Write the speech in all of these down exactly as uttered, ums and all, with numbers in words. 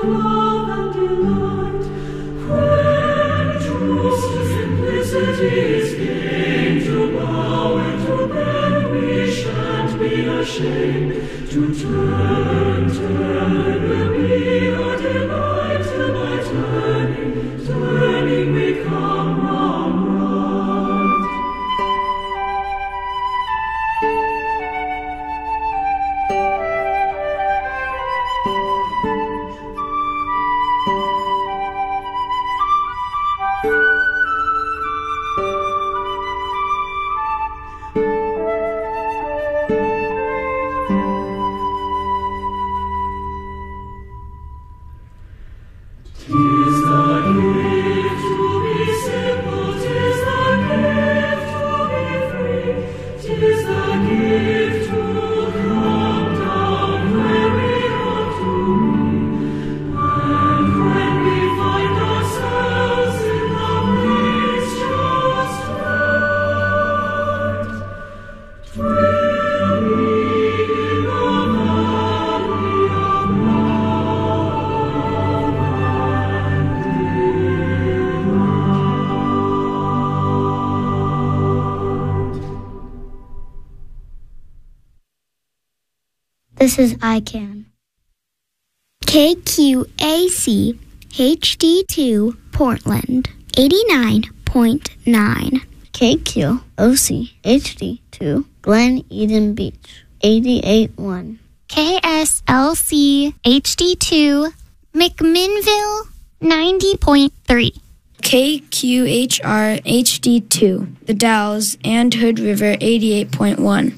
This is I C A N. K Q A C H D two Portland eighty-nine point nine. K Q O C H D two Glen Eden Beach eighty-eight point one. K S L C H D two McMinnville ninety point three. K Q H R H D two The Dalles and Hood River eighty-eight point one.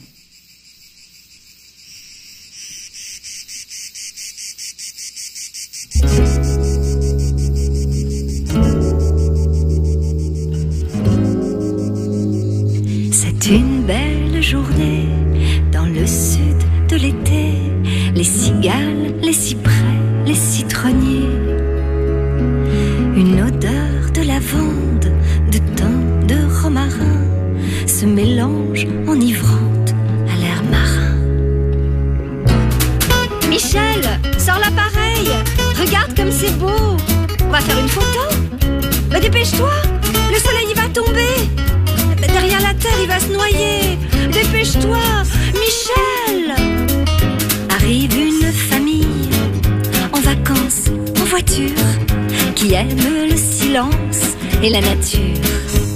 C'est une belle journée dans le sud de l'été. Les cigales, les cyprès, les citronniers. Une odeur de lavande, de thym, de romarin se mélange enivrante à l'air marin. Michel, sors l'appareil. Regarde comme c'est beau. On va faire une photo. Bah, dépêche-toi, le soleil il va tomber. Derrière la terre, il va se noyer. Dépêche-toi, Michel. Arrive une famille en vacances, en voiture, qui aime le silence et la nature.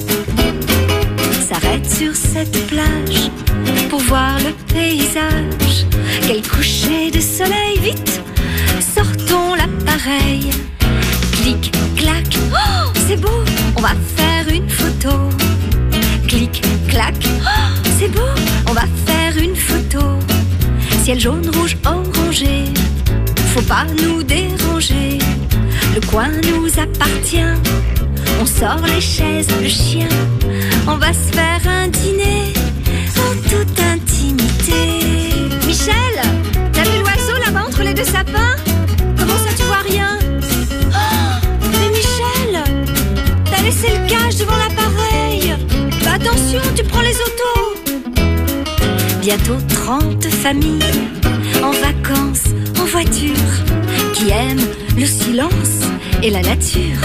S'arrête sur cette plage pour voir le paysage. Quel coucher de soleil, vite, sortons l'appareil. Clic, clac, oh, c'est beau, on va faire une photo. Clic, clac, oh, c'est beau, on va faire une photo. Ciel jaune, rouge, orangé, faut pas nous déranger. Le coin nous appartient, on sort les chaises, le chien. On va se faire un dîner en toute intimité. Michel, t'as vu l'oiseau là-bas entre les deux sapins? Comment ça tu vois rien? Oh, mais Michel, t'as laissé le cache devant l'appareil. Bah attention, tu prends les autos. Bientôt trente familles en vacances, en voiture, qui aiment le silence et la nature.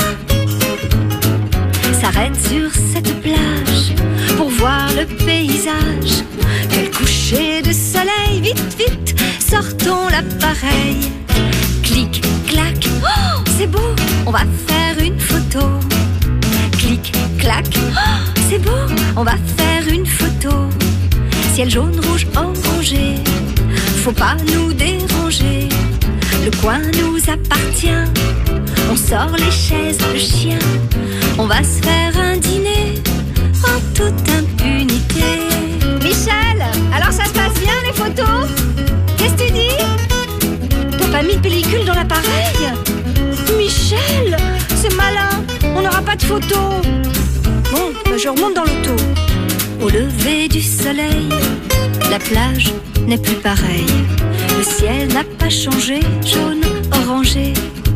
S'arrête sur cette plage pour voir le paysage. Quel coucher de soleil, vite, vite, sortons l'appareil. Clic, clac, oh, c'est beau, on va faire une photo. Clic, clac, oh, c'est beau, on va faire une photo. Ciel jaune, rouge, orangé, faut pas nous déranger. Le coin nous appartient, on sort les chaises, le chien. On va se faire un dîner en toute impunité. Michel, alors ça se passe bien les photos? Qu'est-ce que tu dis? T'as pas mis de pellicule dans l'appareil? Michel, c'est malin, on n'aura pas de photos. Bon, bah je remonte dans l'auto. Au lever du soleil, la plage n'est plus pareille. Le ciel n'a pas changé, jaune, orangé.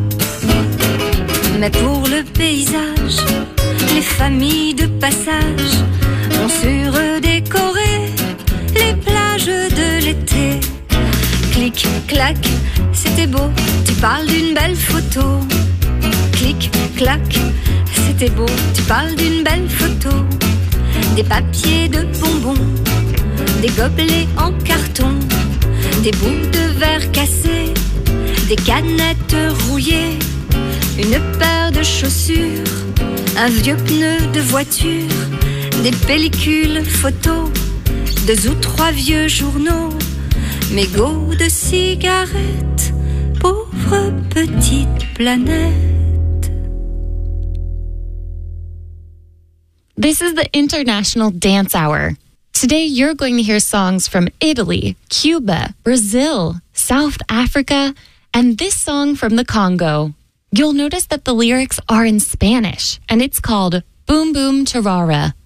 Mais pour le paysage, les familles de passage ont su redécorer les plages de l'été. Clic, Clic, clac, c'était beau, tu parles d'une belle photo. Clic, clac, c'était beau, tu parles d'une belle photo. Des papiers de bonbons, des gobelets en carton, des bouts de verre cassés, des canettes rouillées, une paire de chaussures, un vieux pneu de voiture, des pellicules photos, deux ou trois vieux journaux, mégots de cigarettes, pauvre petite planète. This is the International Dance Hour. Today you're going to hear songs from Italy, Cuba, Brazil, South Africa, and this song from the Congo. You'll notice that the lyrics are in Spanish, and it's called Boom Boom Tarara.